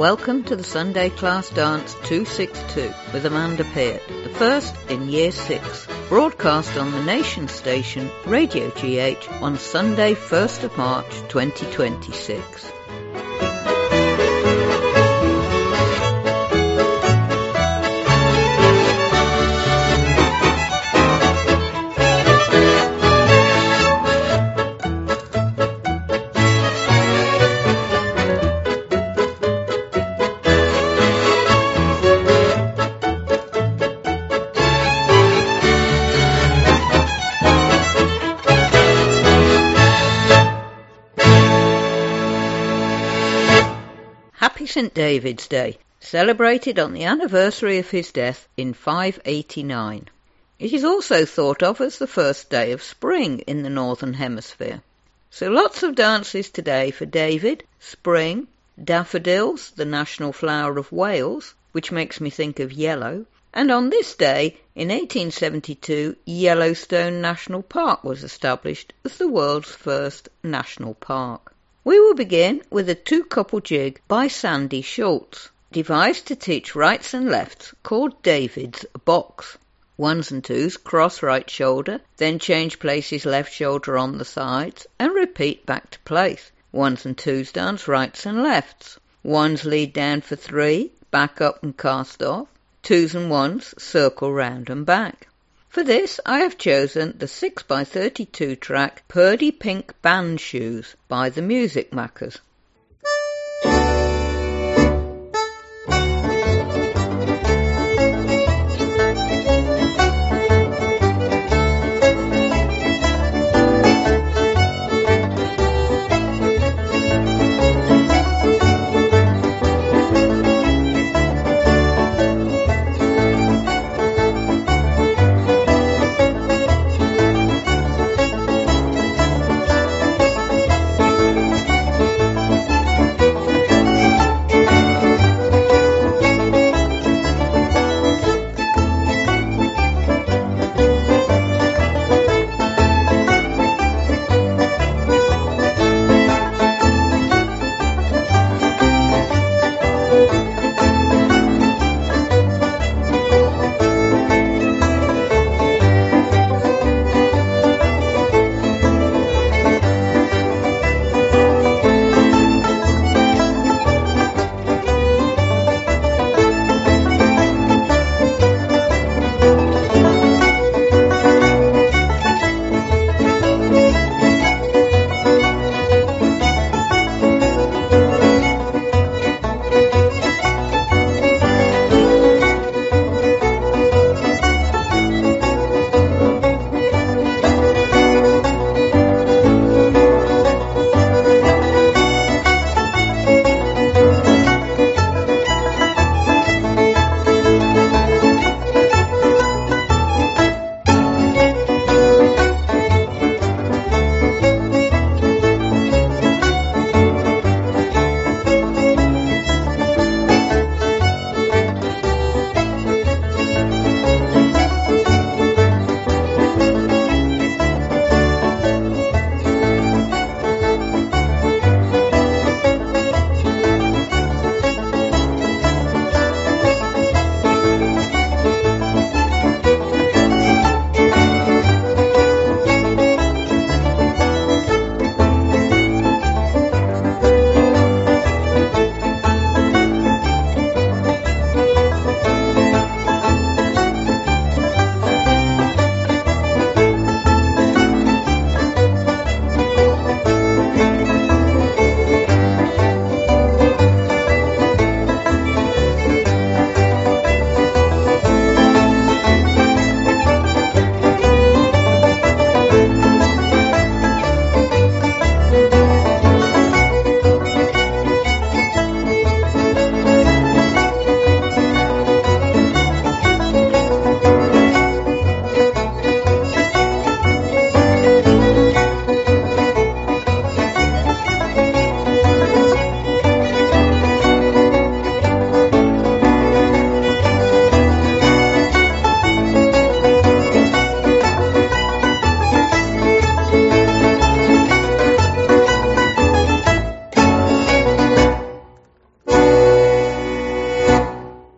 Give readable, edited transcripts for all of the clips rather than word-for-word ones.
Welcome to the Sunday Class Dance 262 with Amanda Peart, the first in Year 6, broadcast on the Nation Station, Radio GH, on Sunday 1st of March 2026. St. David's Day, celebrated on the anniversary of his death in 589. It is also thought of as the first day of spring in the Northern Hemisphere. So lots of dances today for David, spring, daffodils, the national flower of Wales, which makes me think of yellow, and on this day, in 1872, Yellowstone National Park was established as the world's first national park. We will begin with a two-couple jig by Sandy Schultz, devised to teach rights and lefts, called David's Box. Ones and twos cross right shoulder, then change places left shoulder on the sides, and repeat back to place. Ones and twos dance rights and lefts. Ones lead down for 3, back up and cast off. Twos and ones circle round and back. For this, I have chosen the 6x32 track Purdy Pink Band Shoes by the Music Makers.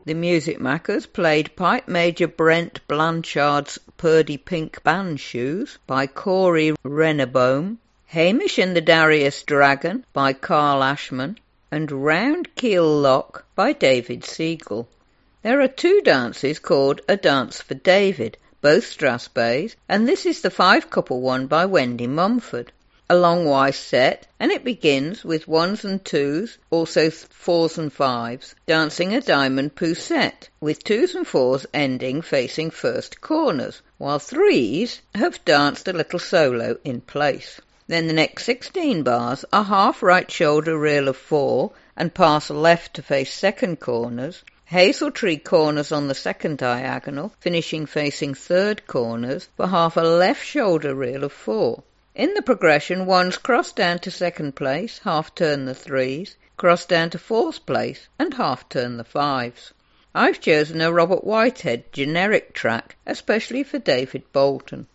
The Music Makers played Pipe Major Brent Blanchard's Purdy Pink Band Shoes by Corey Renebohm, Hamish and the Darius Dragon by Carl Ashman, and Round Keel Lock by David Siegel. There are 2 dances called A Dance for David, both Strathspeys, and this is the 5-couple one by Wendy Mumford. A long wise set, and it begins with 1s and 2s, also 4s and 5s, dancing a diamond poussette, with 2s and 4s ending facing first corners, while 3s have danced a little solo in place. Then the next 16 bars are half right shoulder reel of 4 and pass left to face second corners, hazel tree corners on the second diagonal, finishing facing third corners for half a left shoulder reel of 4. In the progression, 1s cross down to second place, half turn the 3s, cross down to fourth place, and half turn the 5s. I've chosen a Robert Whitehead generic track, especially for David Bolton.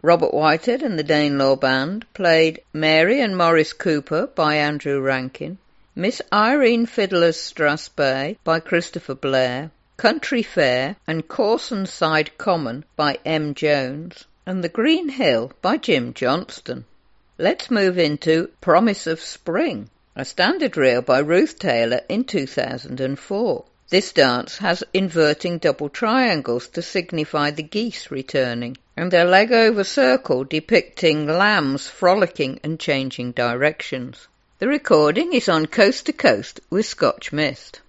Robert Whitehead and the Danelaw Band played Mary and Maurice Cooper by Andrew Rankin, Miss Irene Fiddler's Strathspey by Christopher Blair, Country Fair and Corson's Side Common by M. Jones, and The Green Hill by Jim Johnston. Let's move into Promise of Spring, a standard reel by Ruth Taylor in 2004. This dance has inverting double triangles to signify the geese returning, and a leg-over circle depicting lambs frolicking and changing directions. The recording is on Coast to Coast with Scotch Mist.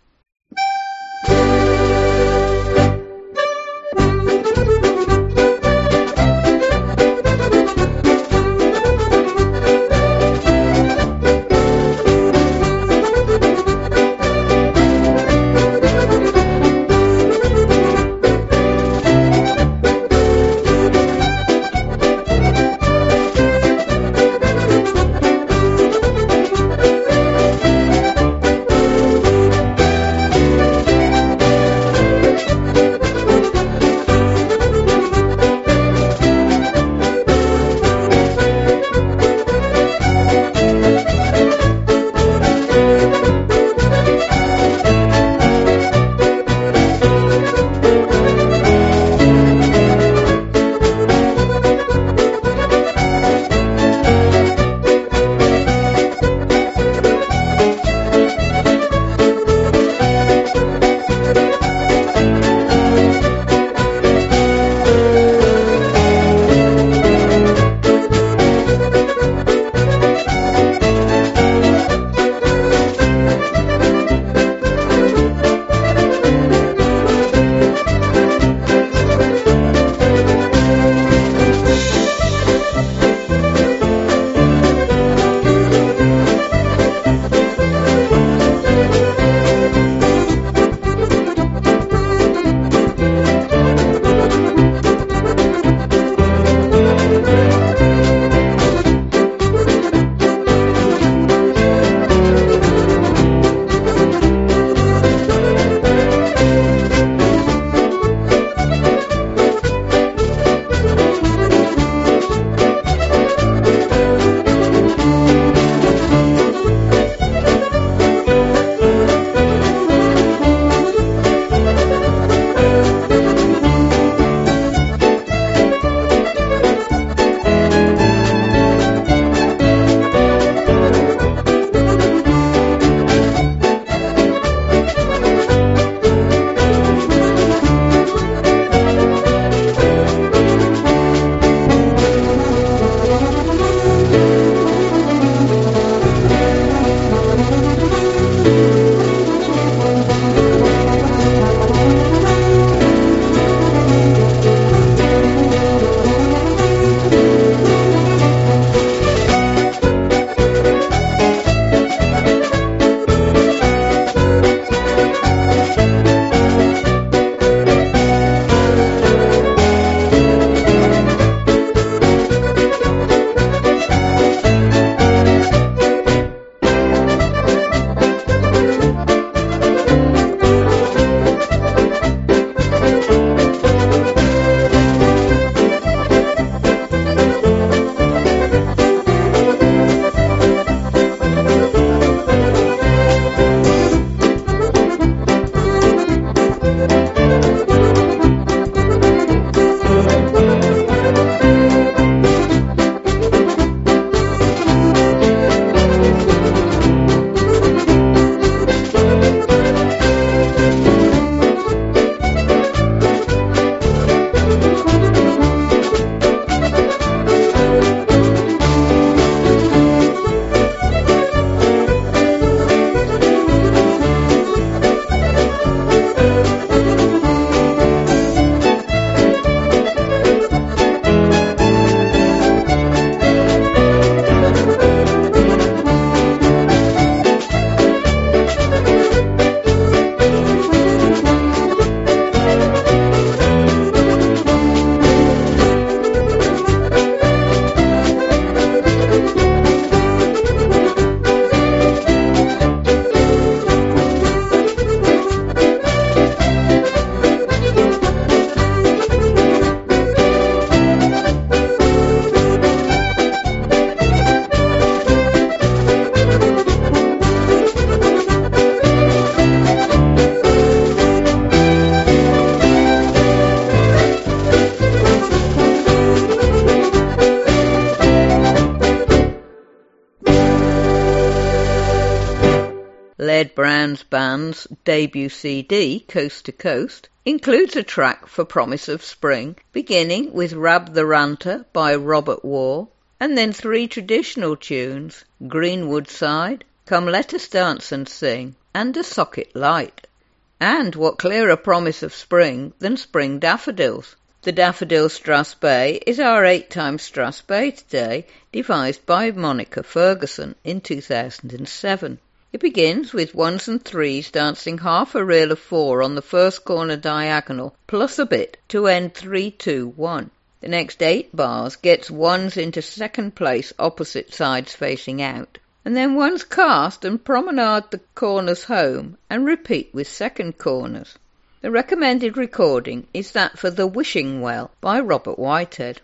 Red Brown's band's debut CD, Coast to Coast, includes a track for Promise of Spring, beginning with Rab the Ranter by Robert Waugh, and then 3 traditional tunes, Greenwood Side, Come Let Us Dance and Sing, and A Socket Light. And what clearer promise of spring than spring daffodils? The Daffodil Strathspey is our 8-time Strathspey today, devised by Monica Ferguson in 2007. It begins with 1s and 3s dancing half a reel of 4 on the first corner diagonal, plus a bit, to end 3-2-1. The next 8 bars gets 1s into second place opposite sides facing out, and then 1s cast and promenade the corners home and repeat with second corners. The recommended recording is that for The Wishing Well by Robert Whitehead.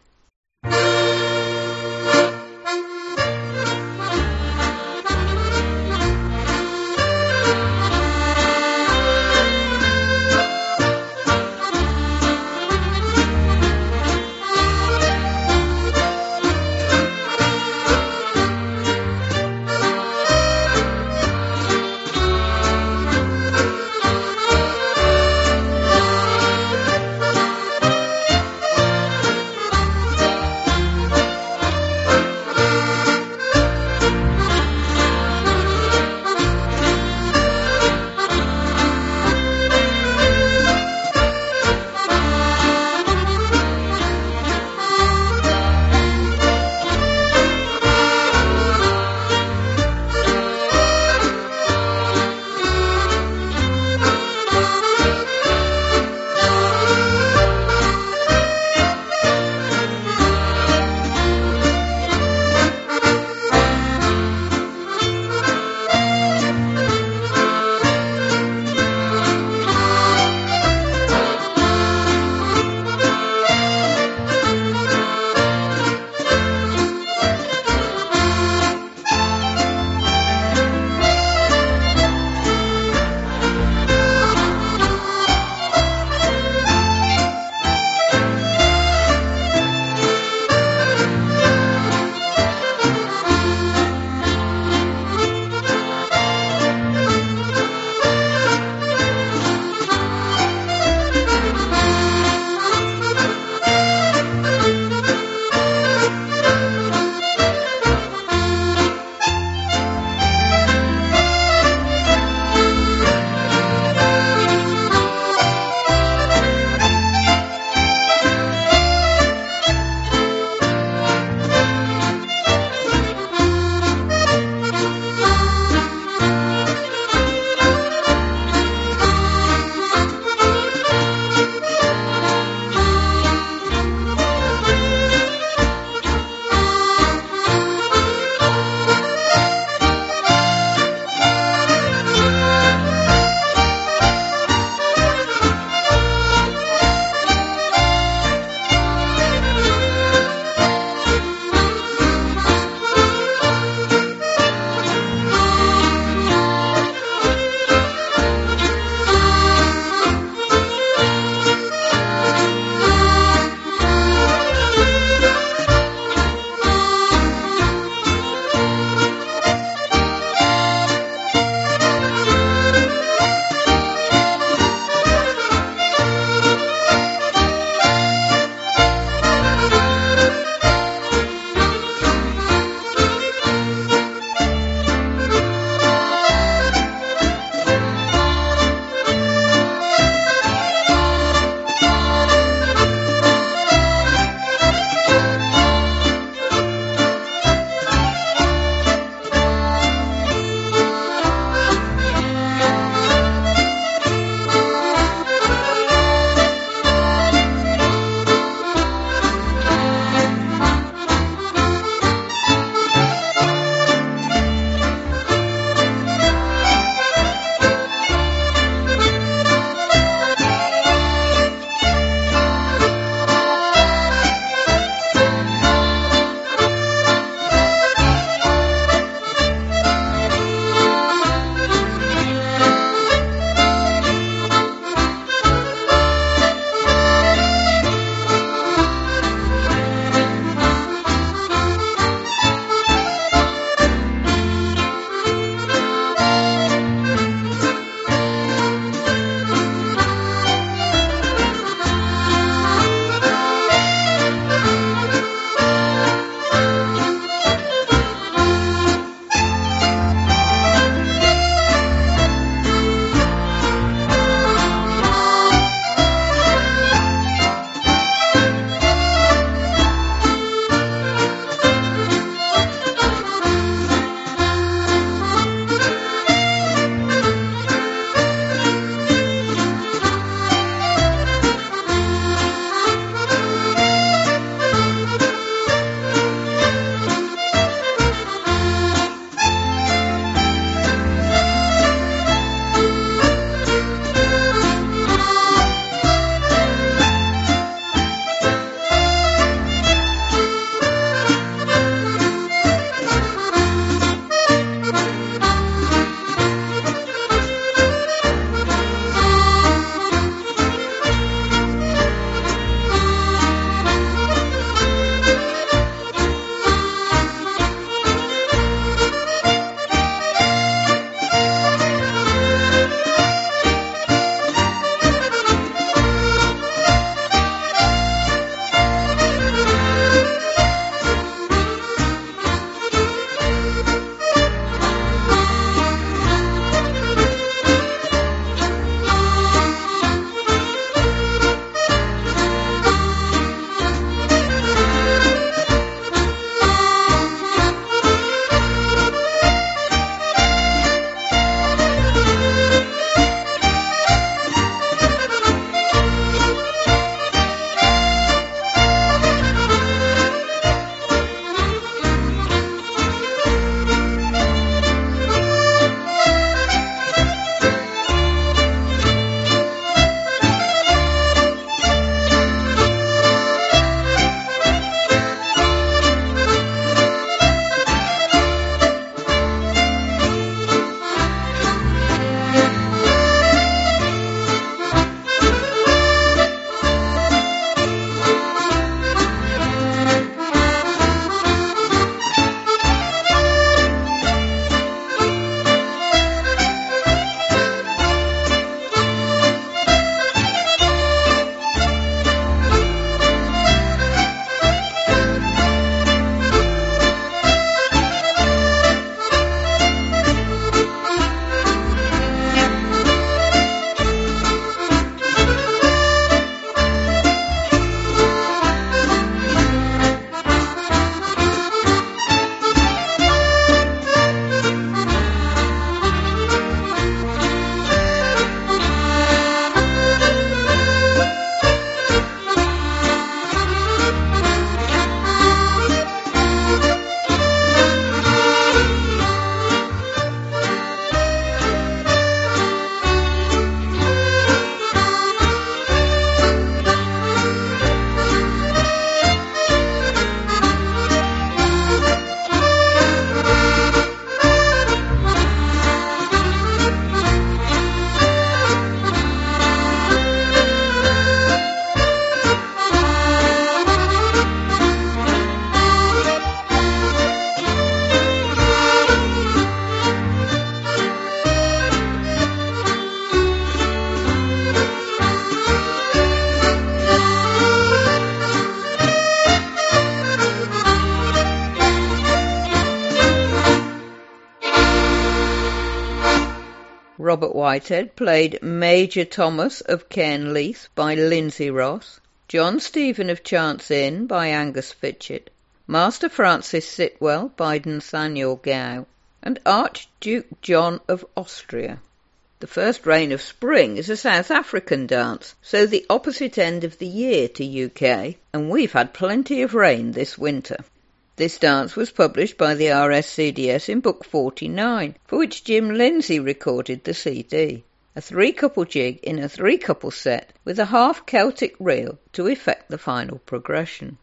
Robert Whitehead played Major Thomas of Cairnleith by Lindsay Ross, John Stephen of Chance Inn by Angus Fitchett, Master Francis Sitwell by Nathaniel Gow, and Archduke John of Austria. The first rain of spring is a South African dance, so the opposite end of the year to UK, and we've had plenty of rain this winter. This dance was published by the RSCDS in Book 49, for which Jim Lindsay recorded the CD. A three-couple jig in a three-couple set with a half Celtic reel to effect the final progression.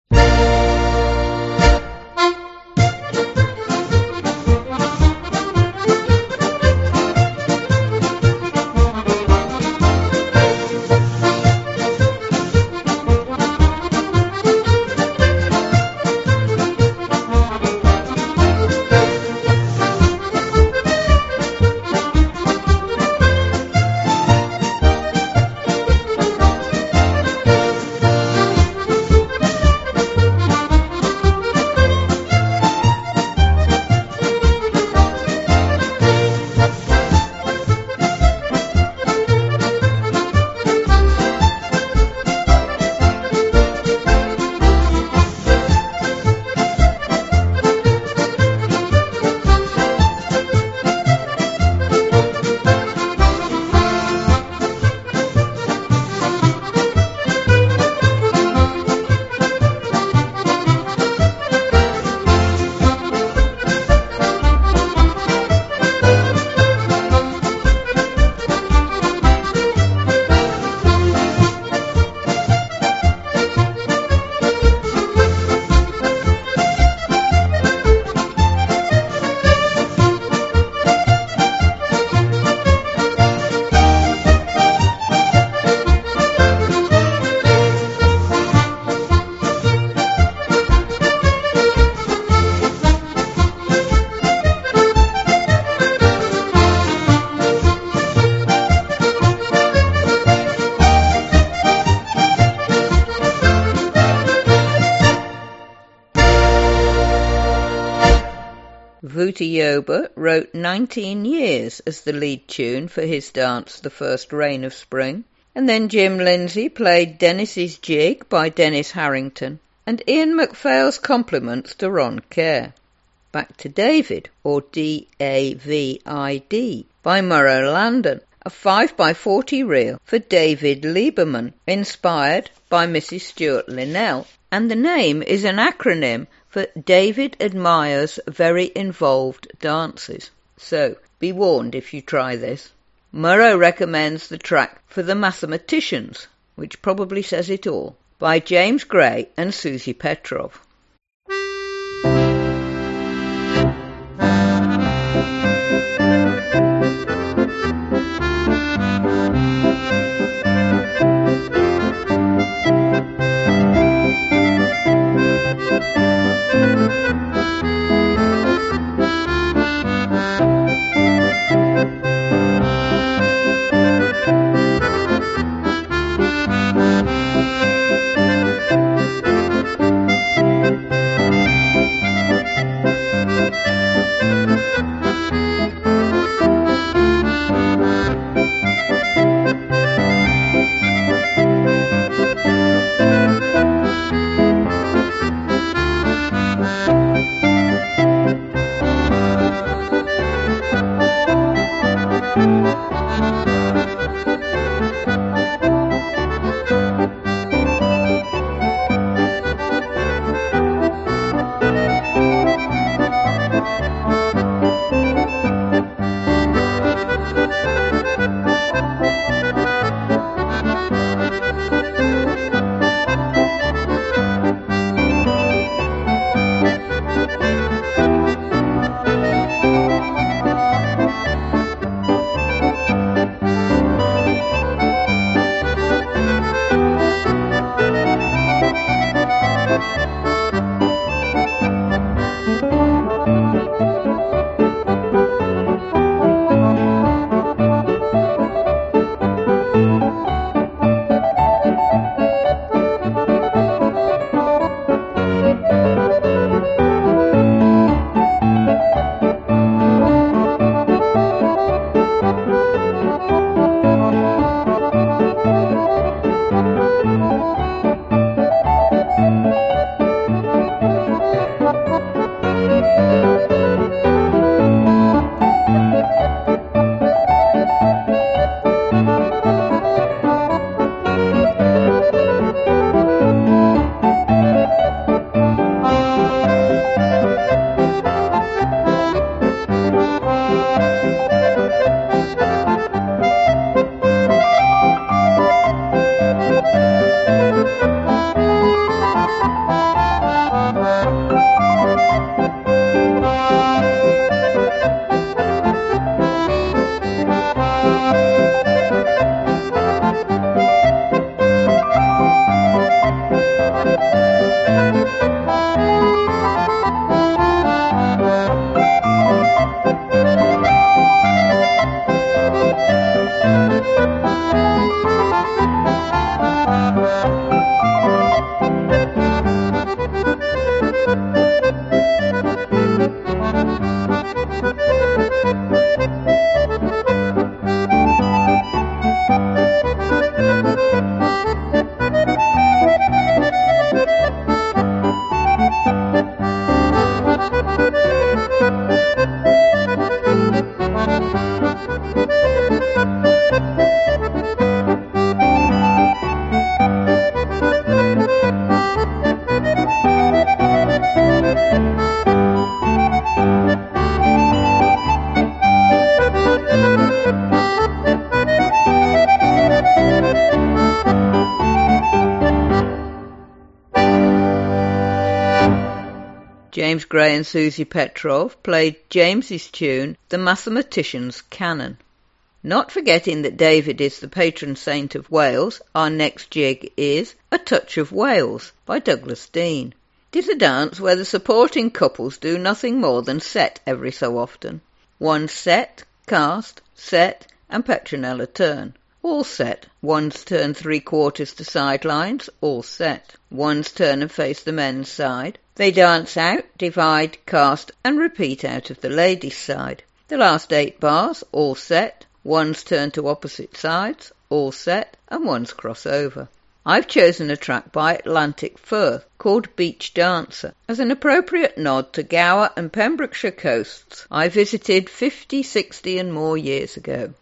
Vooty Yoba wrote 19 years as the lead tune for his dance The First Rain of Spring, and then Jim Lindsay played Dennis's Jig by Dennis Harrington, and Ian MacPhail's compliments to Ron Kerr. Back to David, or D-A-V-I-D, by Murrow Landon, a 5x40 reel for David Lieberman, inspired by Mrs. Stuart Linnell, and the name is an acronym for David Admires Very Involved Dances. So, be warned if you try this. Murrow recommends the track For the Mathematicians, which probably says it all, by James Gray and Susie Petrov. James Gray and Susie Petrov played James's tune, The Mathematician's Canon. Not forgetting that David is the patron saint of Wales, our next jig is A Touch of Wales by Douglas Dean. It is a dance where the supporting couples do nothing more than set every so often. One's set, cast, set, and Petronella turn. All set. One's turn 3/4 to sidelines, all set. One's turn and face the men's side. They dance out, divide, cast, and repeat out of the ladies' side. The last 8 bars, all set. One's turn to opposite sides, all set, and one's cross over. I've chosen a track by Atlantic Firth called Beach Dancer as an appropriate nod to Gower and Pembrokeshire coasts I visited 50, 60 and more years ago.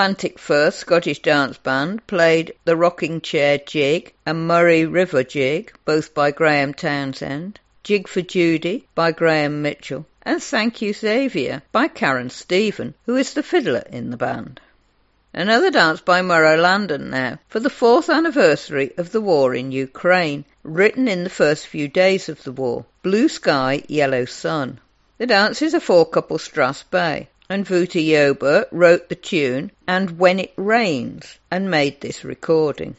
Atlantic First Scottish Dance Band played the Rocking Chair Jig and Murray River Jig, both by Graham Townsend, Jig for Judy by Graham Mitchell, and Thank You Xavier by Karen Stephen, who is the fiddler in the band. Another dance by Murrow Landon now, for the 4th anniversary of the war in Ukraine, written in the first few days of the war, Blue Sky, Yellow Sun. The dance is a 4-couple Strathspey, and Vuta Yoba wrote the tune and When It Rains and made this recording.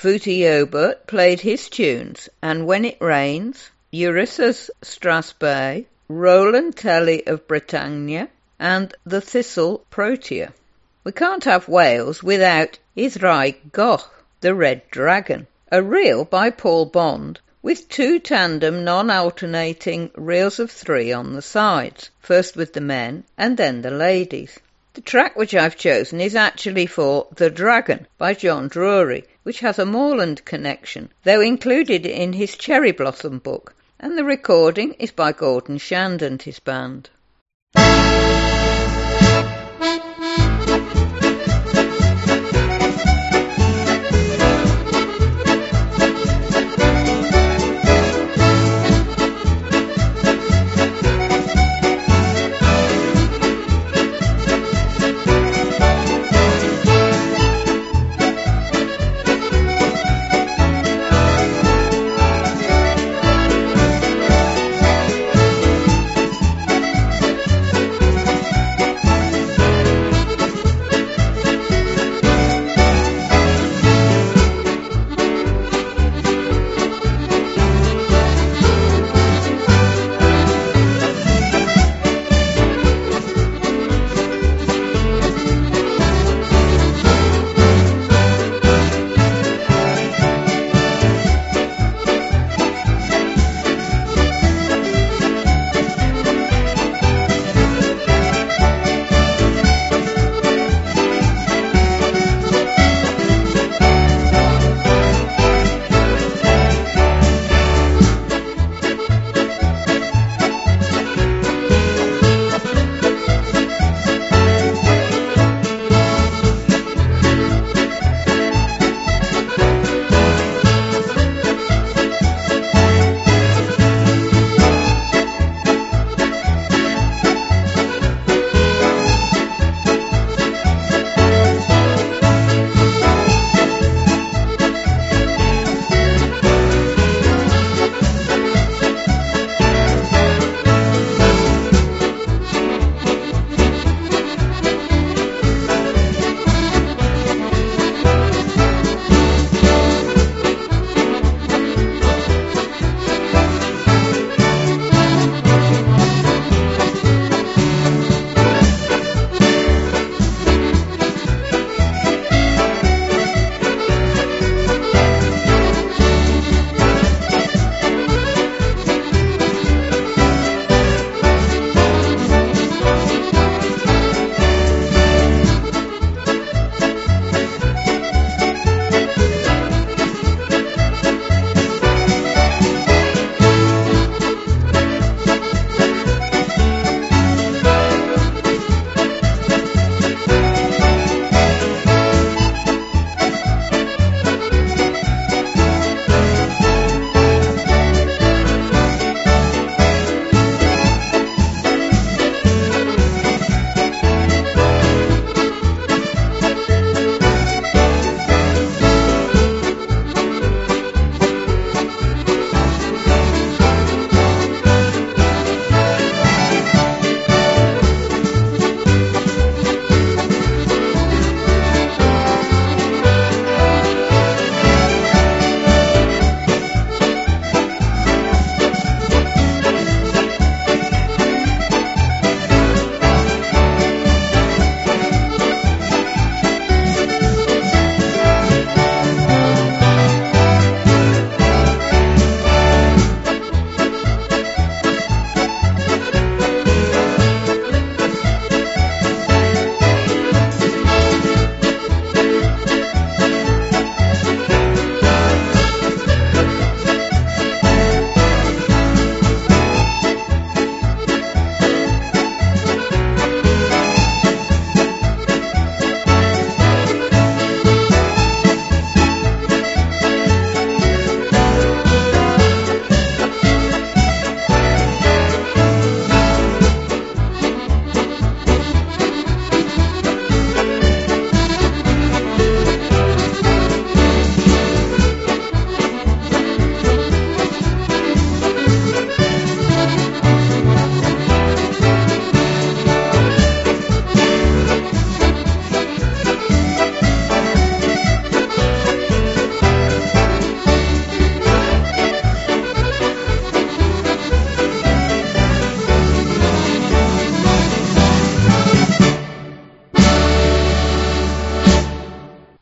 Footy Yobert played his tunes, and When It Rains, Eurysses Strasberg, Roland Telly of Britannia, and the Thistle Protea. We can't have Wales without Israel Goch, the Red Dragon, a reel by Paul Bond, with 2 tandem non-alternating reels of 3 on the sides, first with the men and then the ladies. The track which I've chosen is actually for The Dragon by John Drury, which has a moorland connection, though included in his Cherry Blossom book, and the recording is by Gordon Shand and his band.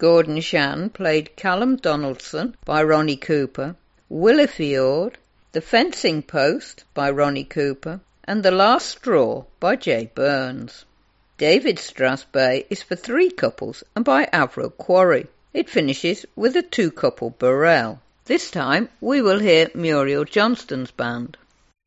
Gordon Shan played Callum Donaldson by Ronnie Cooper, Willifjord, The Fencing Post by Ronnie Cooper, and The Last Straw by Jay Burns. David Strasbay is for 3 couples and by Avril Quarry. It finishes with a 2-couple Burrell. This time we will hear Muriel Johnston's band.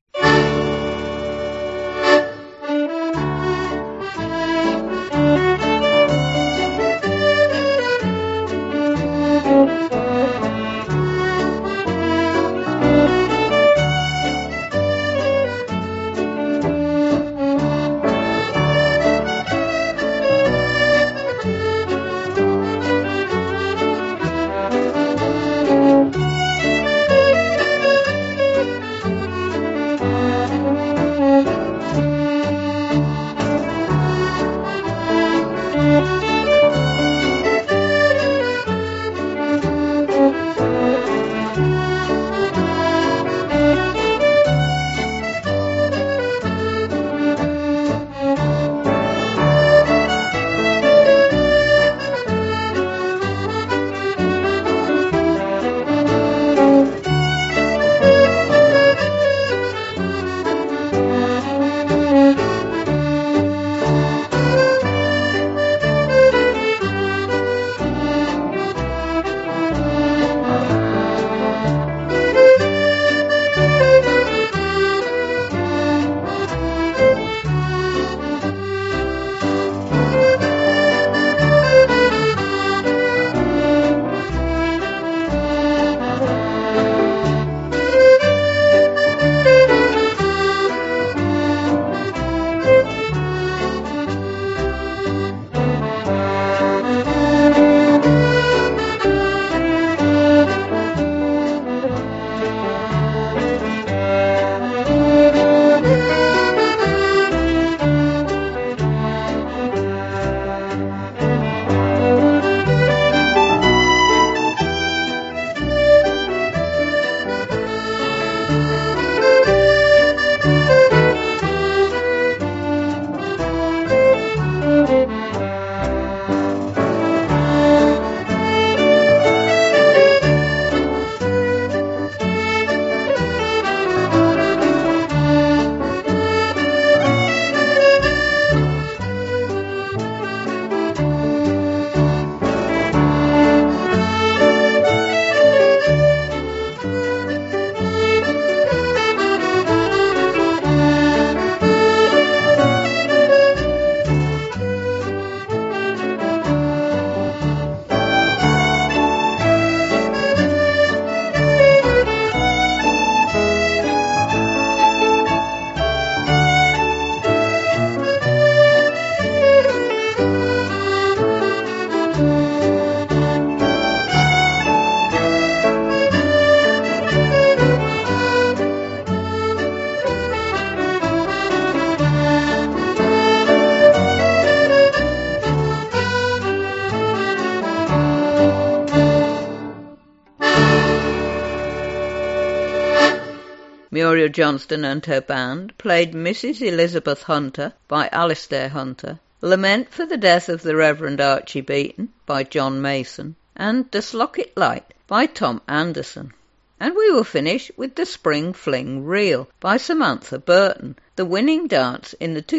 Muriel Johnston and her band played Mrs. Elizabeth Hunter by Alistair Hunter, Lament for the Death of the Reverend Archie Beaton by John Mason, and The Slockit Light by Tom Anderson. And we will finish with The Spring Fling Reel by Samantha Burton, the winning dance in the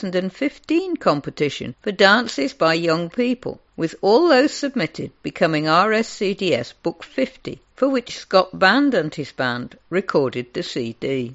2015 competition for dances by young people, with all those submitted becoming RSCDS Book 50, for which Scott Band and his band recorded the CD.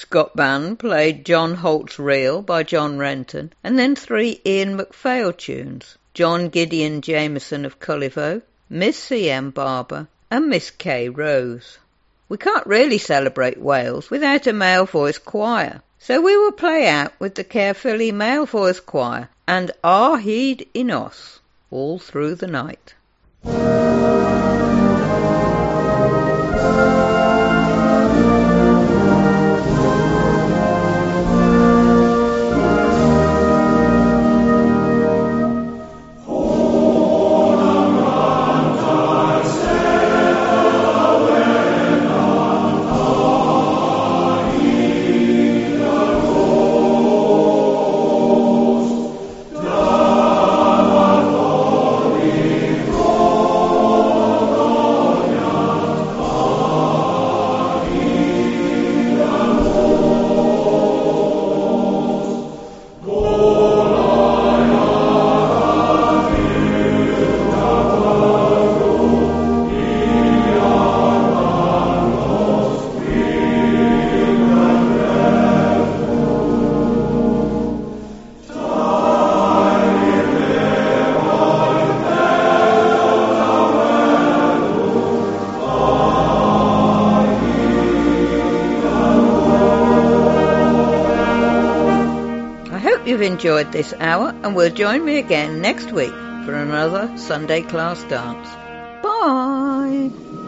Scott Band played John Holt's Reel by John Renton, and then 3 Ian MacPhail tunes, John Gideon Jameson of Cullivo, Miss C.M. Barber, and Miss K. Rose. We can't really celebrate Wales without a male voice choir, so we will play out with the Caerphilly male voice choir and Ar Hyd y Nos all through the night. You've enjoyed this hour and will join me again next week for another Sunday class dance. Bye!